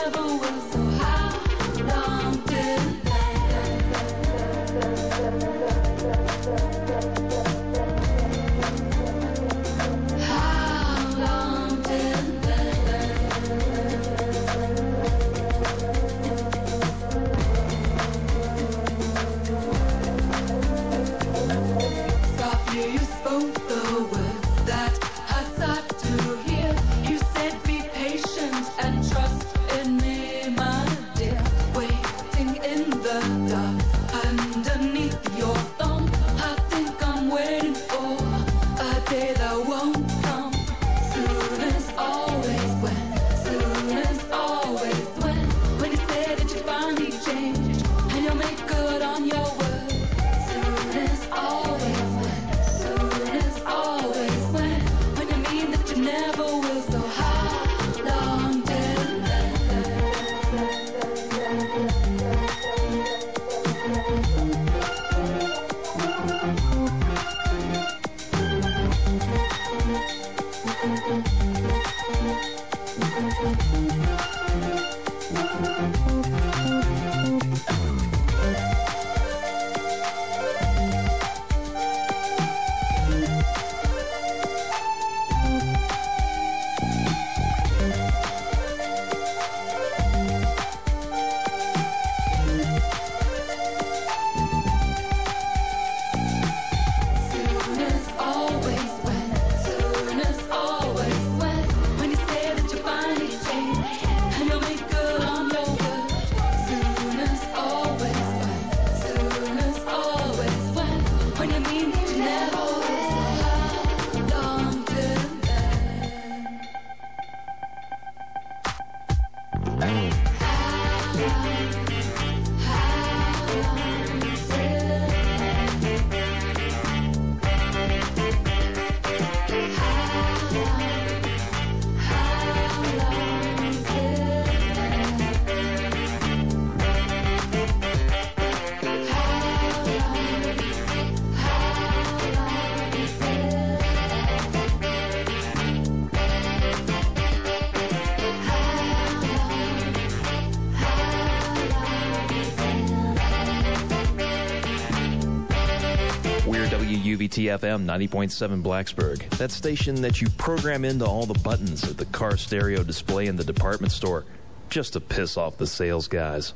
never will. So how long till you spoke the words that I sought to hear. You said be patient and trust in me, my dear. Waiting in the dark underneath your thumb. I think I'm waiting for a day that won't come. Soon as always when, soon as always when you say that you finally changed and you'll make good on your word. Soon as always when, soon as always when you mean that you never will. So how long till you say that you finally changed and you'll make good on your word. Soon as always when, soon as always when you mean that you never will. How long till We're WUBT-FM 90.7 Blacksburg. That station that you program into all the buttons of the car stereo display in the department store just to piss off the sales guys.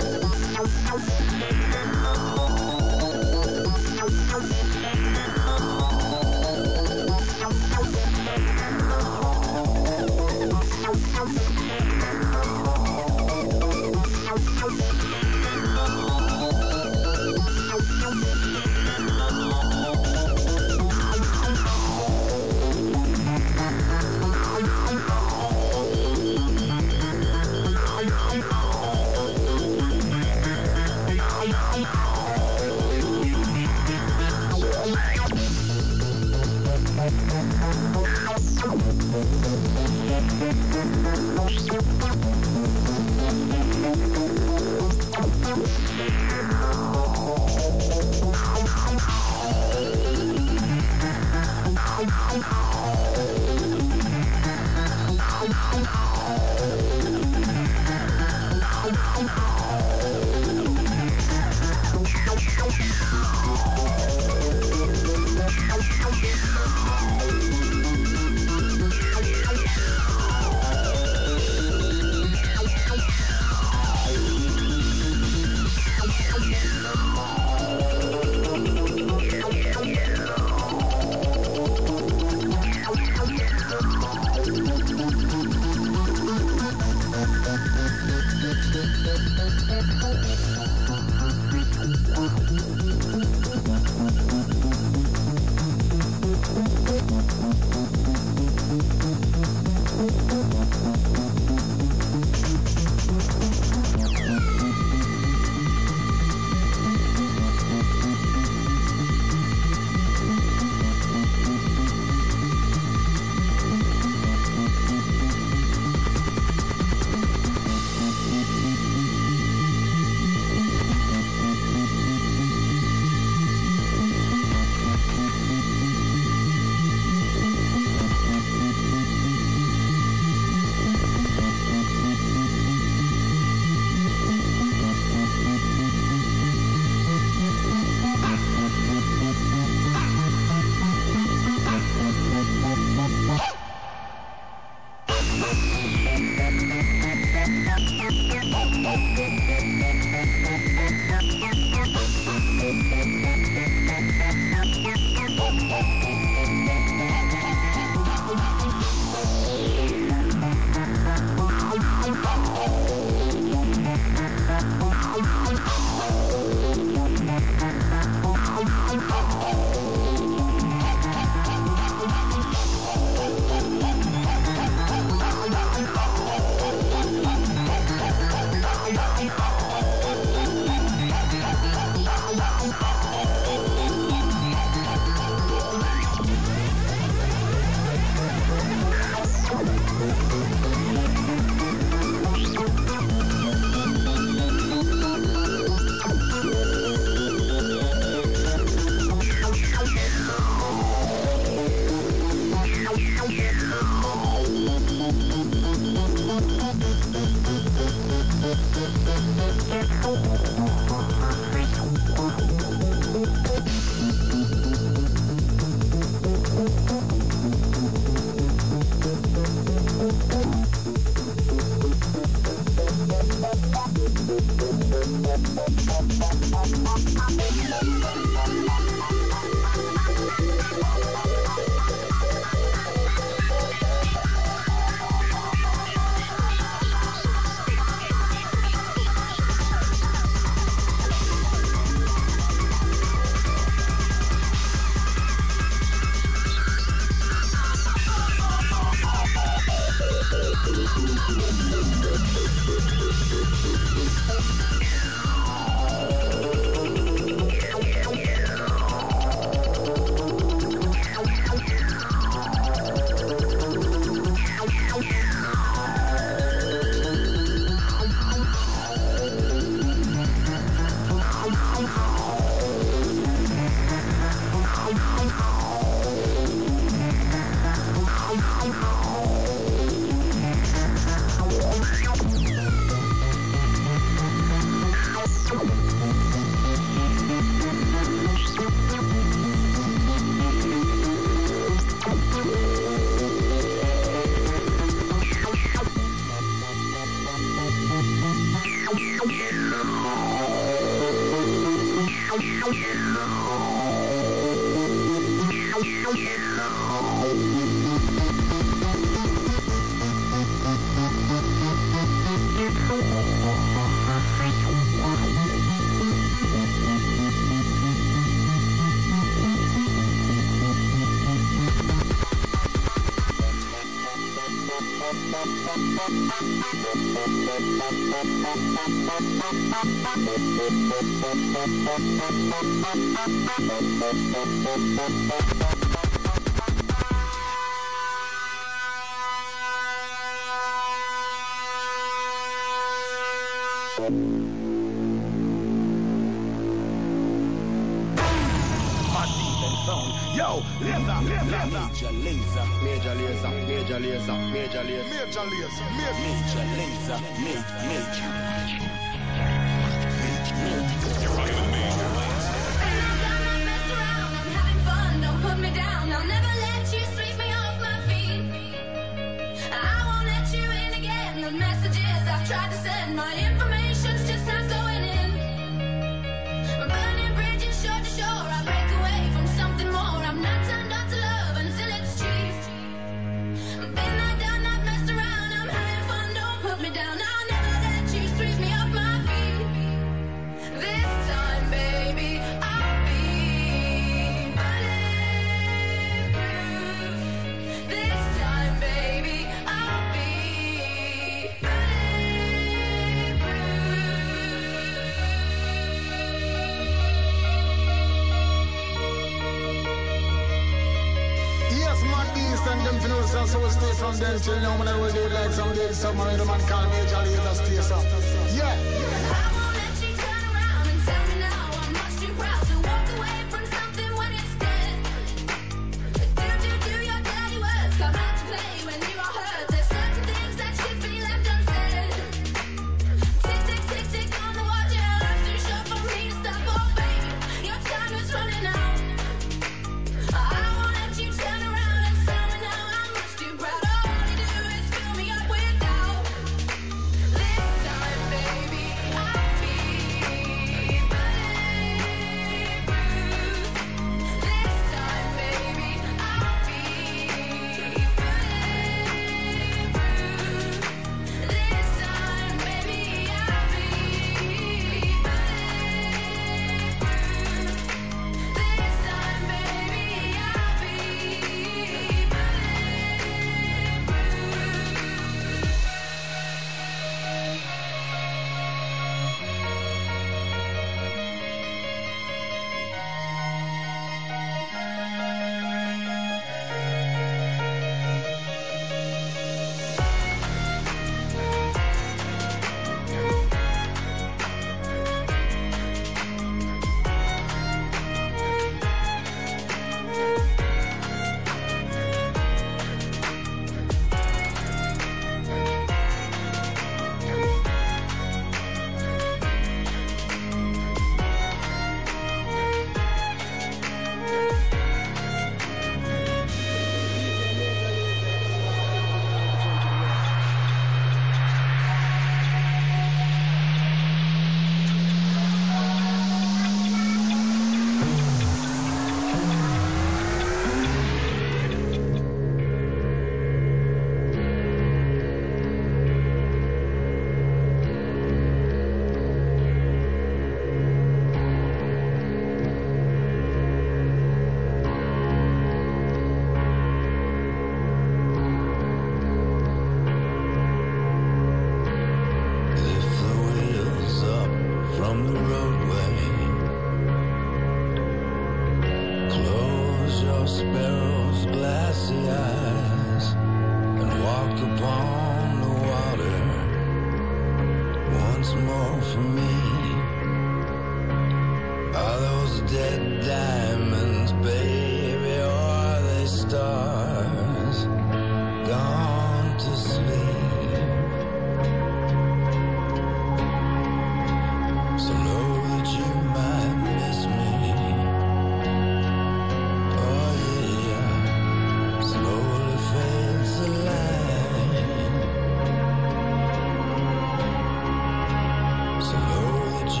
So know that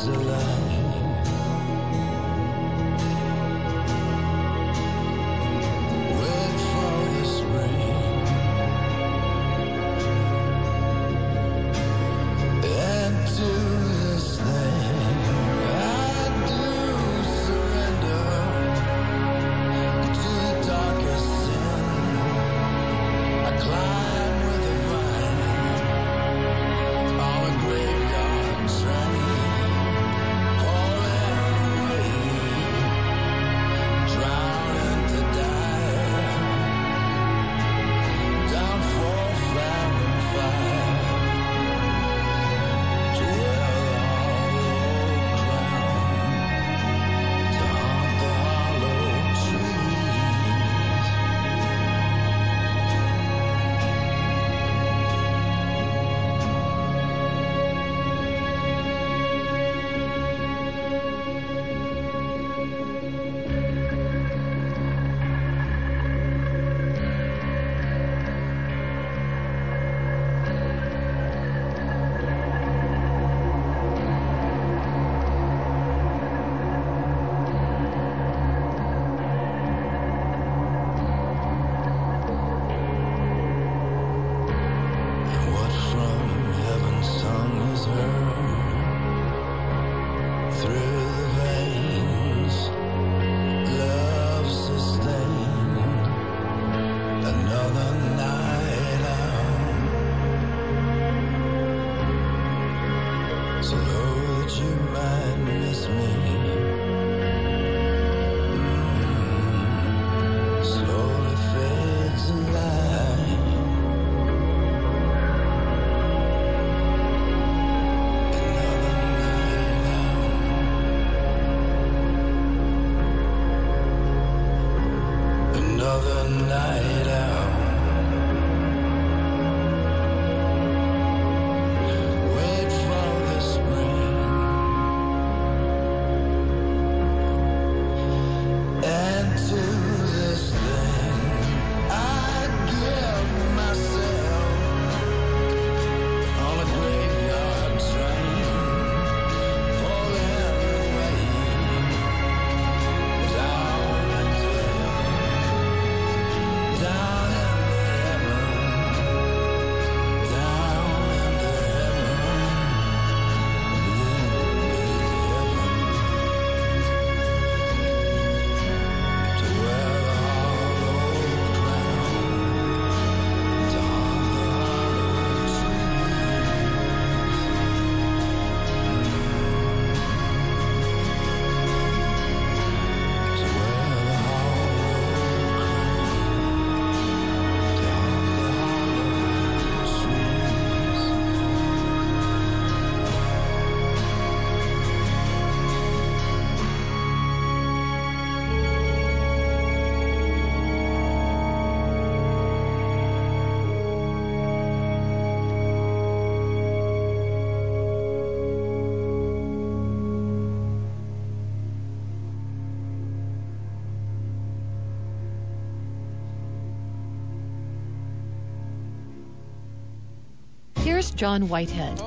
Here's John Whitehead.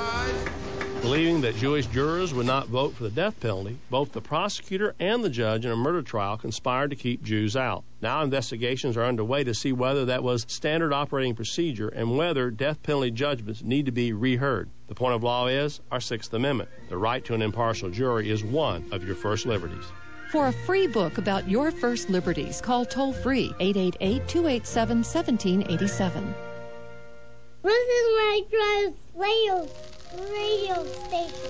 Believing that Jewish jurors would not vote for the death penalty, both the prosecutor and the judge in a murder trial conspired to keep Jews out. Now investigations are underway to see whether that was standard operating procedure and whether death penalty judgments need to be reheard. The point of law is our Sixth Amendment. The right to an impartial jury is one of your first liberties. For a free book about your first liberties, call toll-free 888-287-1787. This is my trust radio station.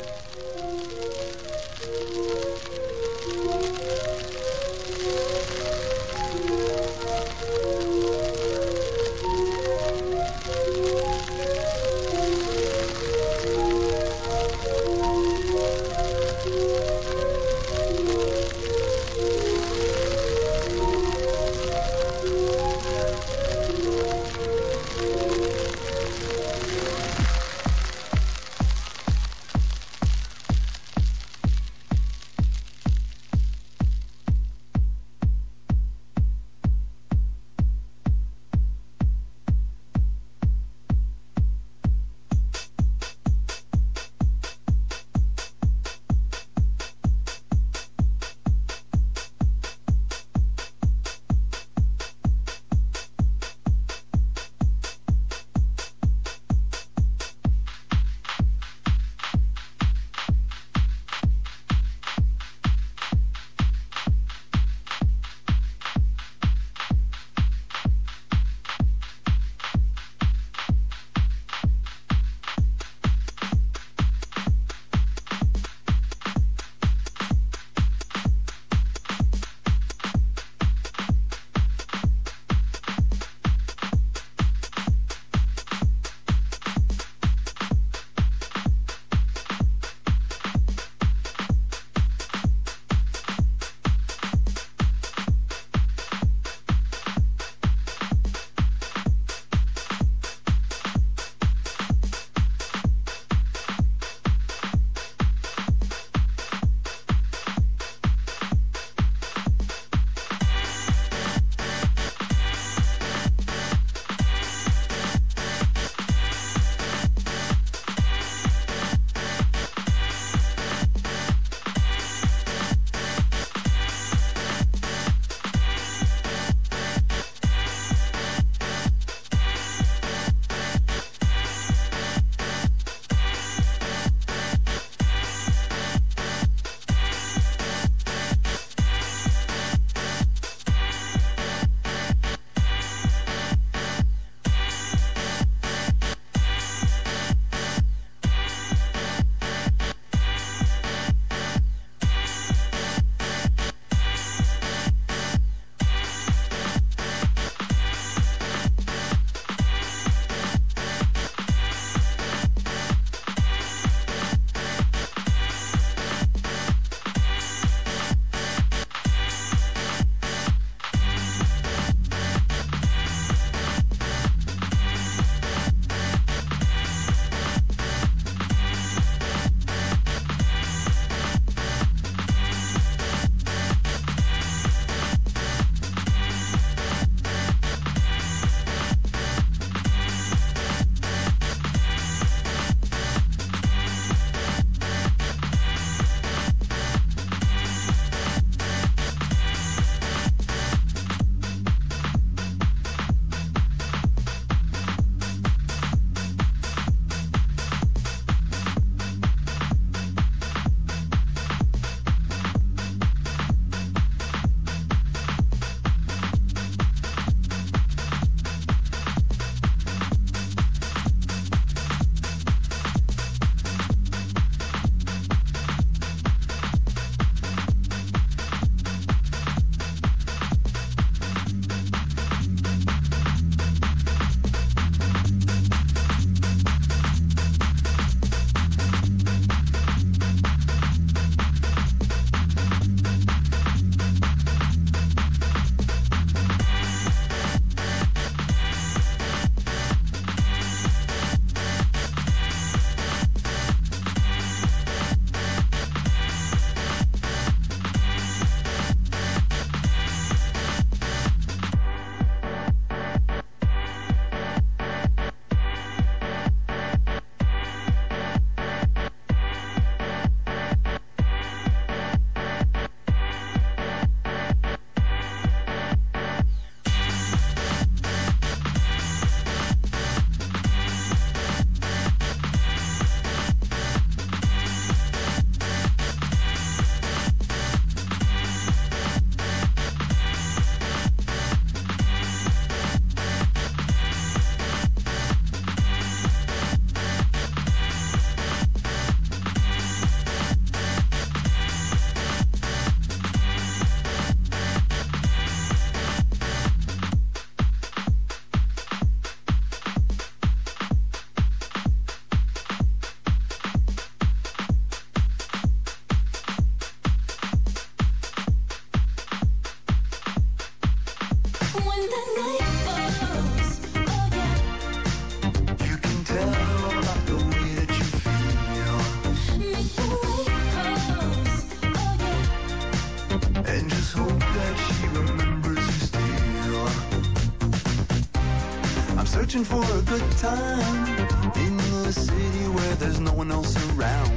searching for a good time in the city where there's no one else around.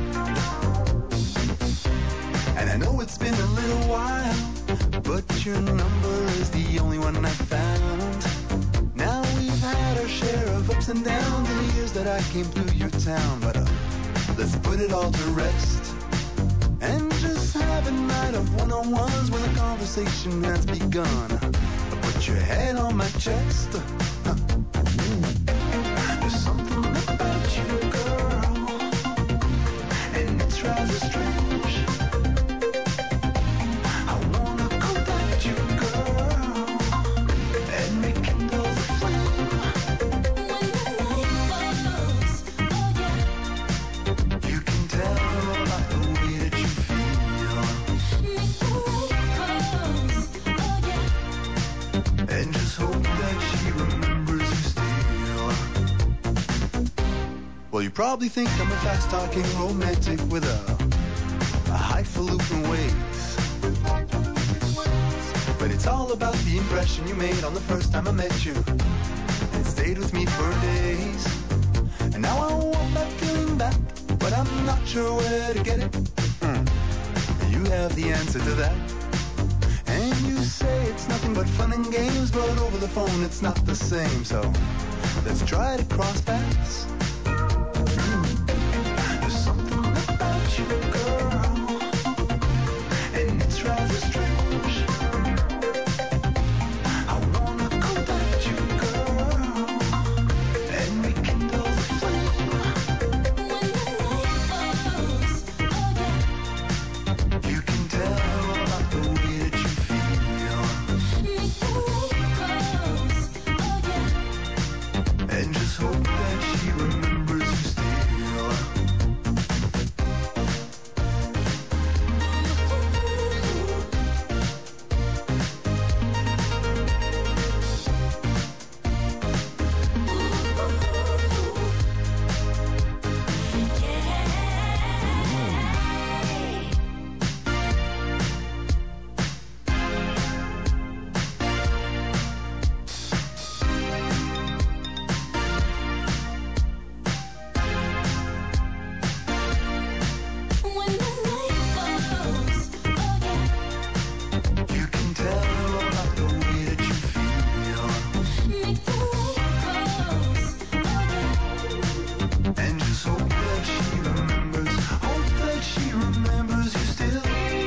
And I know it's been a little while, but your number is the only one I found. Now we've had our share of ups and downs in the years that I came through your town. But let's put it all to rest and just have a night of one-on-ones when the conversation has begun. Put your head on my chest. There's something about you, girl, and it's rather strange. I wanna contact you, girl, and rekindle the flame. When the night falls, oh yeah, you can tell by the way that you feel. Make the light close, oh yeah, and just hope that she remembers you still. Well, you probably think I'm a fast-talking romantic with a highfalutin ways. But it's all about the impression you made on the first time I met you. It stayed with me for days. And now I want that feeling back, but I'm not sure where to get it. You have the answer to that. And you say it's nothing but fun and games, but over the phone it's not the same. So let's try to cross paths. There's something about you, girl, and it's rather strange. I wanna contact you, girl, and rekindle the flame. When the night falls, oh yeah, you can tell about the way that you feel. Make the light close, oh yeah, and just hope that she remembers you still. When the night falls, oh yeah, you can tell about the way that you feel. Make the light close, oh yeah, and just hope that she remembers you still.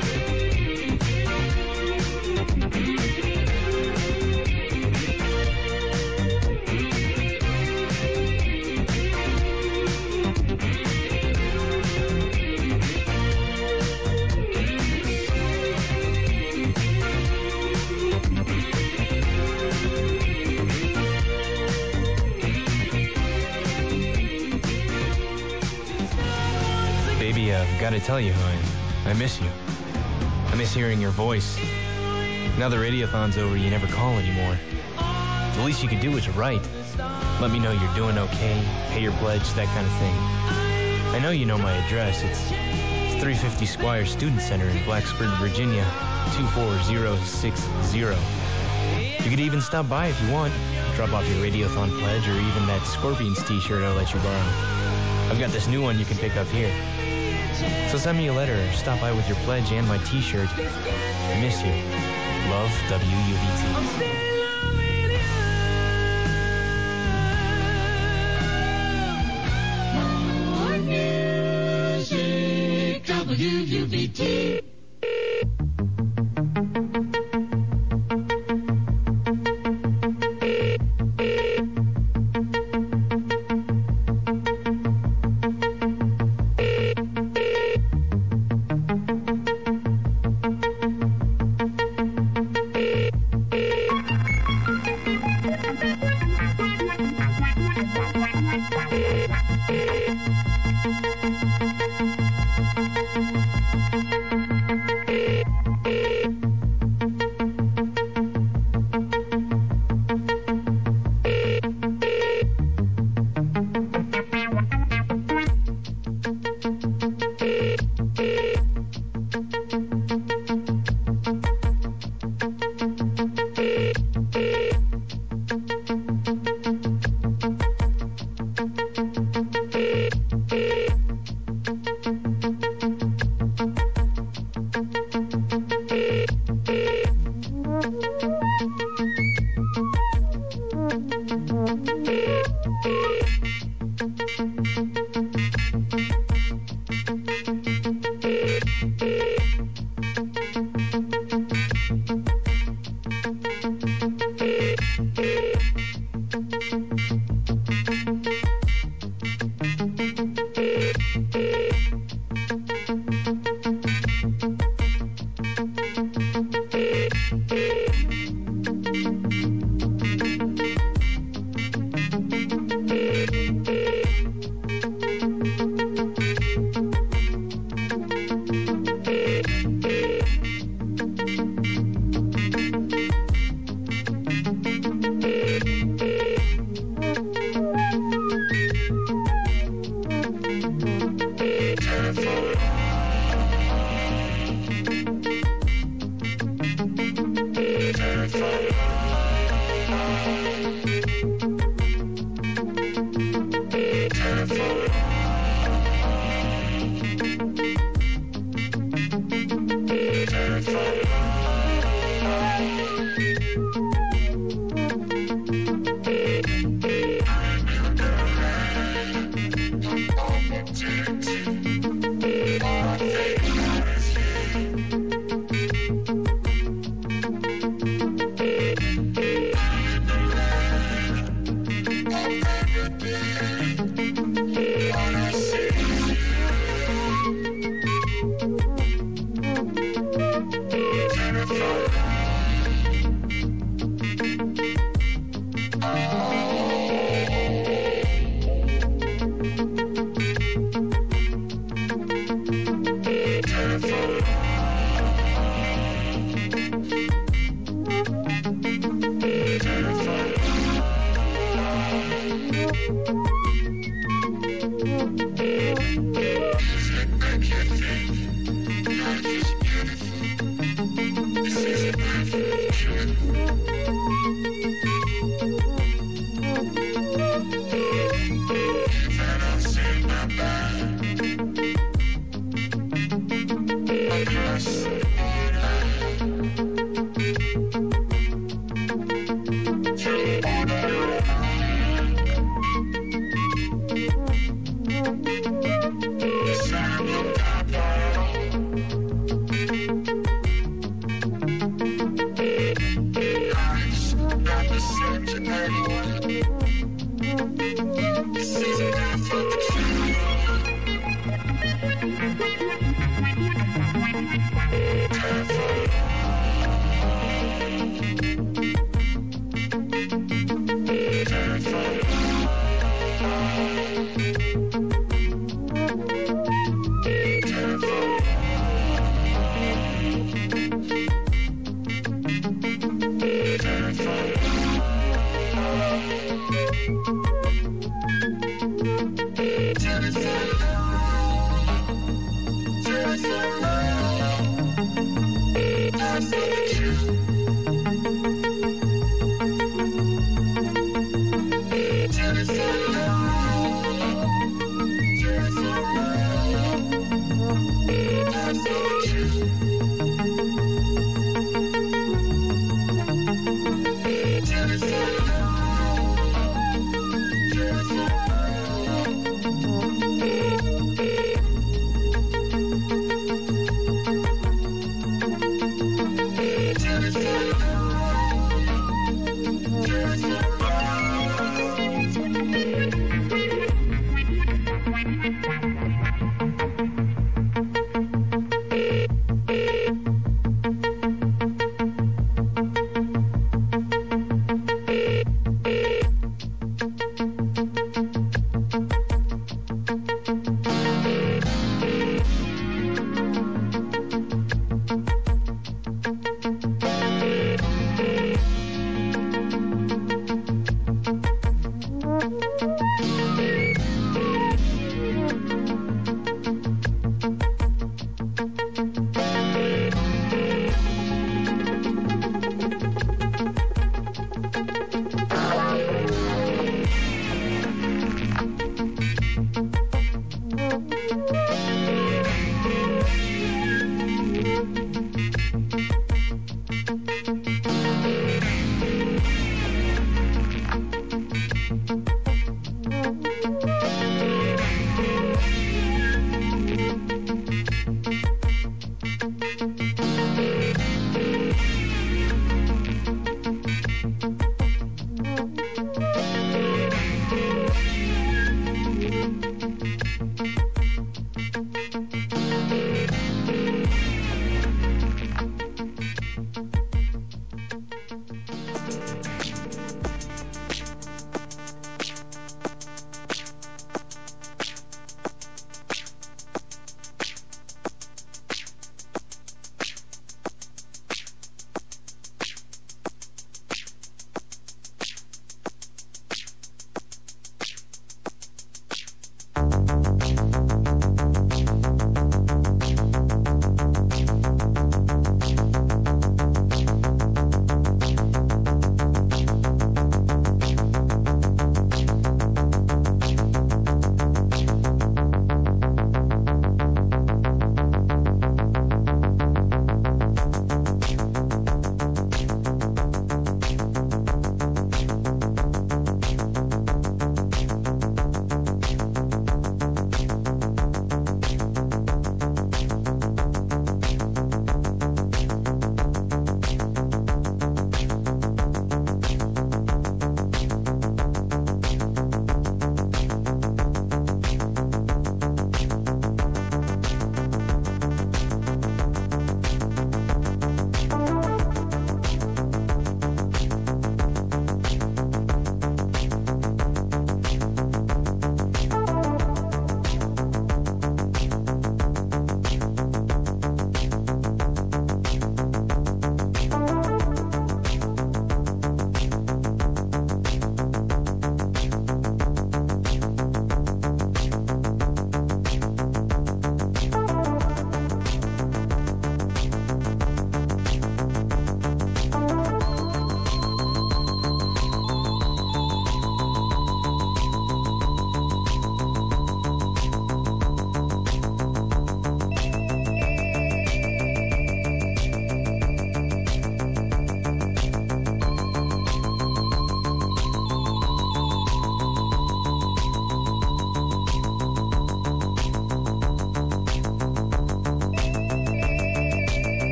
Baby, I've got to tell you, I miss you. I miss hearing your voice. Now the radiothon's over, you never call anymore. The least you could do is write. Let me know you're doing okay, pay your pledge, that kind of thing. I know you know my address. It's 350 Squire Student Center in Blacksburg, Virginia, 24060. You could even stop by if you want. Drop off your radiothon pledge or even that Scorpions t-shirt I'll let you borrow. I've got this new one you can pick up here. So send me a letter or stop by with your pledge and my t-shirt. I miss you. Love, WUBT. WUBT.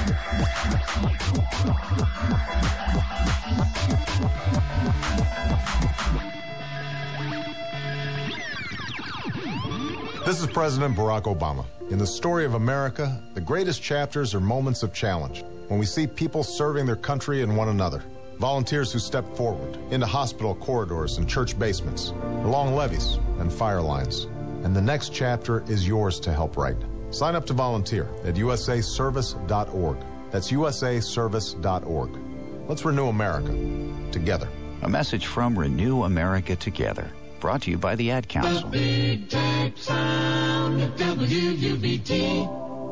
This is President Barack Obama. In the story of America, the greatest chapters are moments of challenge, when we see people serving their country and one another. Volunteers who step forward into hospital corridors and church basements, along levees and fire lines. And the next chapter is yours to help write. Sign up to volunteer at usaservice.org. That's usaservice.org. Let's renew America together. A message from Renew America Together. Brought to you by the Ad Council. The big type sound of WUBT.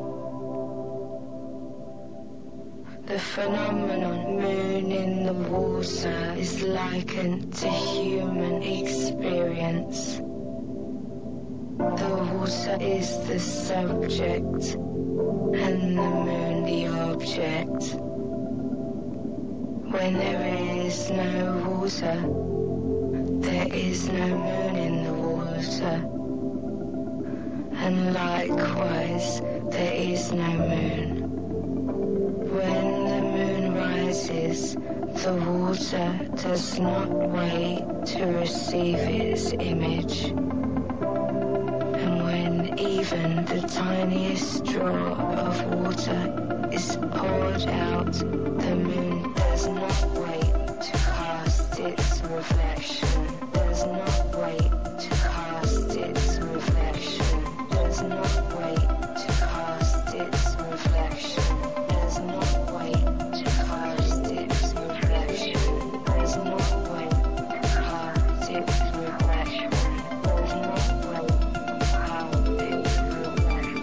The phenomenon moon in the water is likened to human experience. The water is the subject and the moon the object. When there is no water, there is no moon in the water, and likewise there is no moon. When the moon rises, the water does not wait to receive its image. And when even the tiniest drop of water is poured out, the moon does not wait to cast its reflection. Does not wait to cast its reflection. Does not wait to cast its reflection. Does not wait to cast its reflection. Does not wait to cast its reflection. Does not wait to cast its reflection.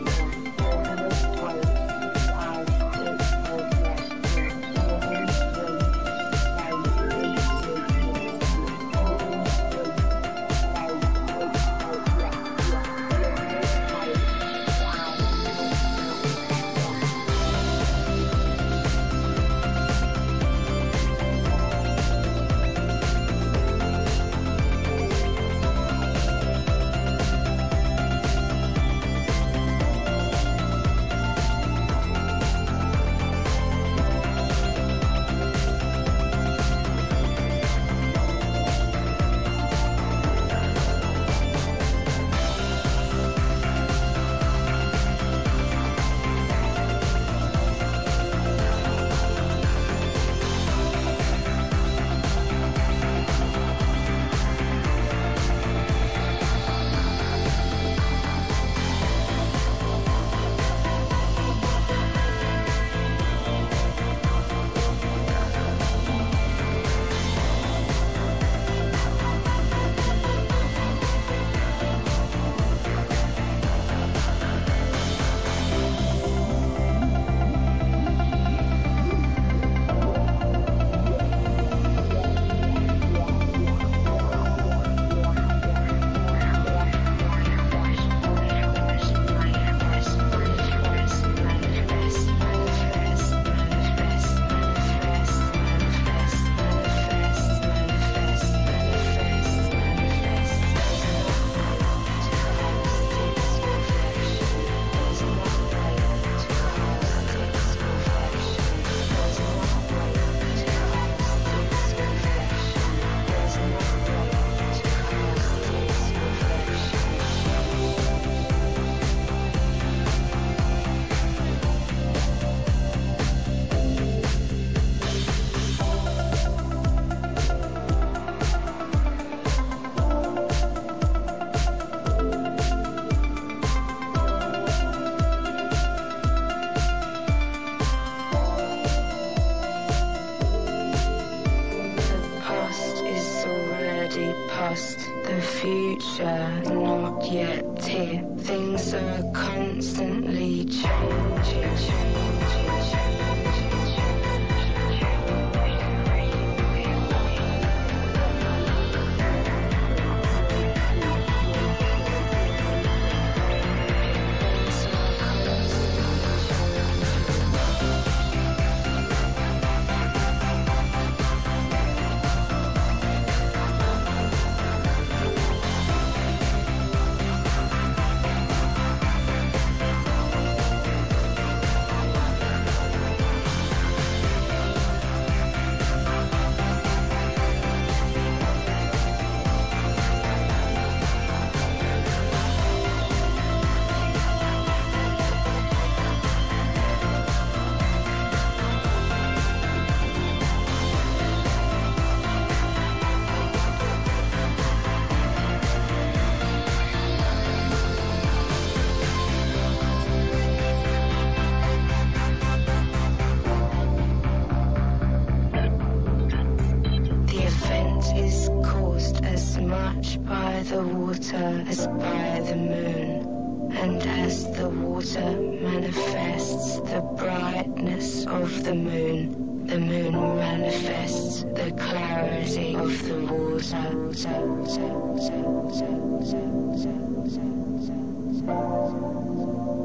The future not yet here. Things are constantly changing. by the water as by the moon, and as the water manifests the brightness of the moon manifests the clarity of the water.